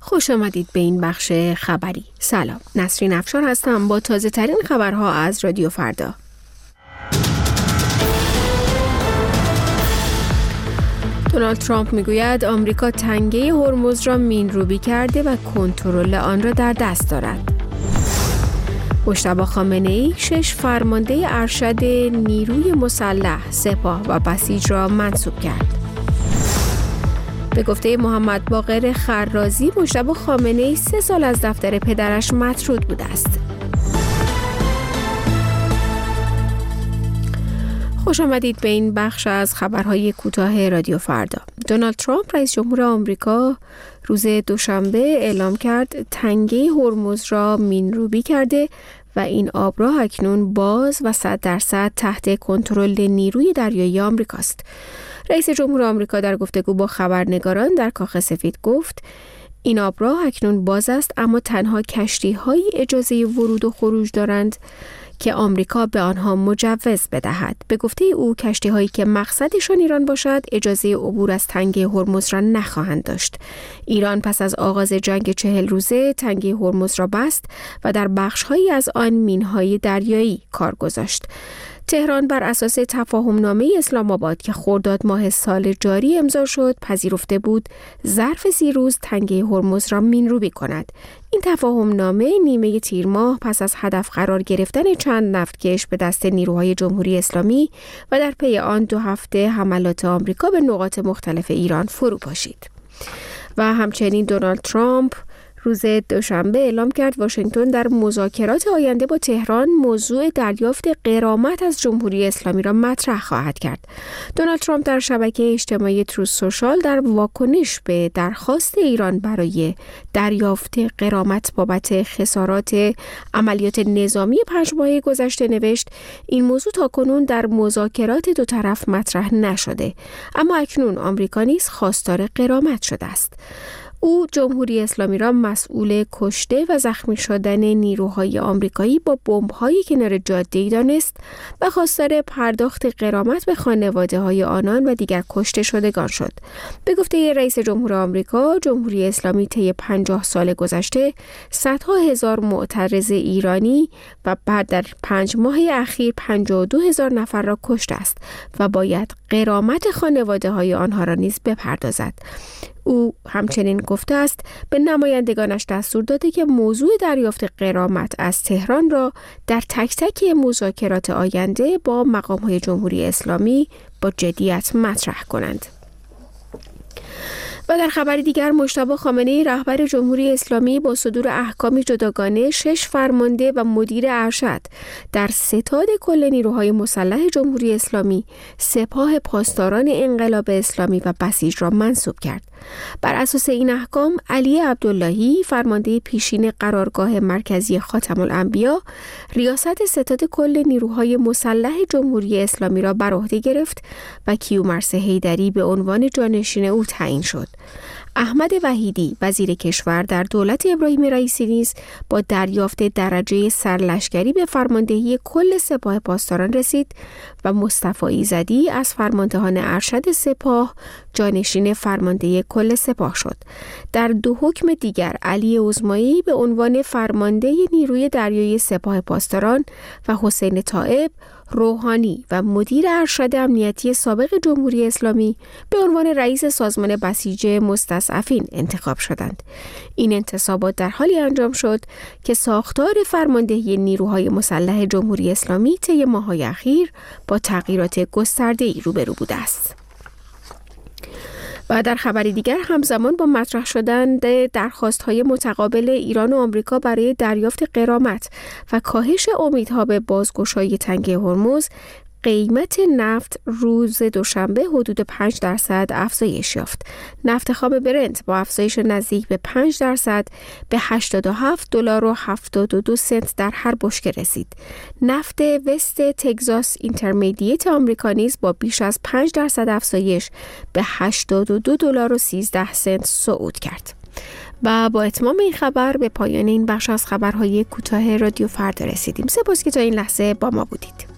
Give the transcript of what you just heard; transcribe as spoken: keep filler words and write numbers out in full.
خوش آمدید به این بخش خبری. سلام، نسرین افشار هستم با تازه ترین خبرها از رادیو فردا. دونالد ترامپ میگوید آمریکا تنگه هرمز را مینروبی کرده و کنترل آن را در دست دارد. مجتبی خامنه‌ای شش فرمانده ارشد نیروی مسلح، سپاه و بسیج را منصوب کرد. به گفته محمد باقر خرازی، مجتبی خامنه‌ای سه سال از دفتر پدرش مطرود بوده است. خوش آمدید به این بخش از خبرهای کوتاه رادیو فردا. دونالد ترامپ رئیس جمهور آمریکا روز دوشنبه اعلام کرد تنگه هرمز را مینروبی کرده و این آب را اکنون باز و صد درصد تحت کنترل نیروی دریایی آمریکاست. رئیس جمهور آمریکا در گفتگو با خبرنگاران در کاخ سفید گفت این آب را اکنون باز است، اما تنها کشتی‌هایی اجازه ورود و خروج دارند که آمریکا به آنها مجوز بدهد. به گفته او کشتی‌هایی که مقصدشان ایران باشد اجازه عبور از تنگه هرمز را نخواهند داشت. ایران پس از آغاز جنگ چهل روزه تنگه هرمز را بست و در بخش‌هایی از آن مین‌های دریایی کار گذاشت. تهران بر اساس تفاهمنامه اسلام آباد که خرداد ماه سال جاری امضا شد پذیرفته بود ظرف سی روز تنگه هرمز را مینروبی کند. این تفاهمنامه نیمه تیر ماه پس از هدف قرار گرفتن چند نفتکش به دست نیروهای جمهوری اسلامی و در پی آن دو هفته حملات آمریکا به نقاط مختلف ایران فرو پاشید. و همچنین دونالد ترامپ روز دوشنبه اعلام کرد واشنگتن در مذاکرات آینده با تهران موضوع دریافت غرامت از جمهوری اسلامی را مطرح خواهد کرد. دونالد ترامپ در شبکه اجتماعی تروث سوشال در واکنش به درخواست ایران برای دریافت غرامت بابت خسارات عملیات نظامی پنج ماه گذشته نوشت این موضوع تاکنون در مذاکرات دو طرف مطرح نشده، اما اکنون آمریکا نیز خواستار غرامت شده است. او جمهوری اسلامی را مسئول کشته و زخمی شدن نیروهای آمریکایی با بمب‌های کنار جاده‌ای دانست و خواستار پرداخت غرامت به خانواده‌های آنان و دیگر کشته شدگان شد. به گفته رئیس جمهور آمریکا، جمهوری اسلامی طی پنجاه سال گذشته صدها هزار معترض ایرانی و بعد در پنج ماه اخیر پنجاه و دو هزار نفر را کشته است و باید غرامت خانواده‌های آنها را نیز بپردازد. او همچنین گفته است به نمایندگانش دستور داده که موضوع دریافت غرامت از تهران را در تک تک مذاکرات آینده با مقام‌های جمهوری اسلامی با جدیت مطرح کنند. و در خبر دیگر مجتبی خامنه‌ای رهبر جمهوری اسلامی با صدور احکامی جداگانه شش فرمانده و مدیر ارشد در ستاد کل نیروهای مسلح جمهوری اسلامی، سپاه پاسداران انقلاب اسلامی و بسیج را منصوب کرد. بر اساس این احکام علی عبداللهی فرمانده پیشین قرارگاه مرکزی خاتم الانبیا ریاست ستاد کل نیروهای مسلح جمهوری اسلامی را بر عهده گرفت و کیومرث حیدری به عنوان جانشین او تعیین شد. احمد وحیدی وزیر کشور در دولت ابراهیم رئیسی نیز با دریافت درجه سرلشکری به فرماندهی کل سپاه پاسداران رسید و مصطفی ایزدی از فرماندهان ارشد سپاه جانشین فرمانده کل سپاه شد. در دو حکم دیگر علی عظمایی به عنوان فرمانده نیروی دریایی سپاه پاسداران و حسین طائب روحانی و مدیر ارشد امنیتی سابق جمهوری اسلامی به عنوان رئیس سازمان بسیج مستضعفین انتخاب شدند. این انتصابات در حالی انجام شد که ساختار فرماندهی نیروهای مسلح جمهوری اسلامی طی ماه‌های اخیر با تغییرات گسترده‌ای روبرو بوده است. و در خبری دیگر همزمان با مطرح شدن درخواست‌های متقابل ایران و آمریکا برای دریافت غرامت و کاهش امیدها به بازگشایی تنگه هرمز، قیمت نفت روز دوشنبه حدود پنج درصد افزایش یافت. نفت خام برنت با افزایش نزدیک به پنج درصد به هشتاد و هفت دلار و هفتاد و دو سنت در هر بشکه رسید. نفت وست تگزاس اینترمدییت آمریکا نیز با بیش از پنج درصد افزایش به هشتاد و دو دلار و سیزده سنت صعود کرد. و با اتمام این خبر به پایان این بخش از خبرهای کوتاه رادیو فردا رسیدیم. سپاس که تا این لحظه با ما بودید.